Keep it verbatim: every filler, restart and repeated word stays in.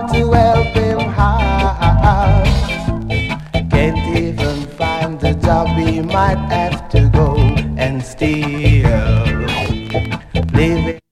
want to help him out. Can't even find the job, he might have to go and steal. Living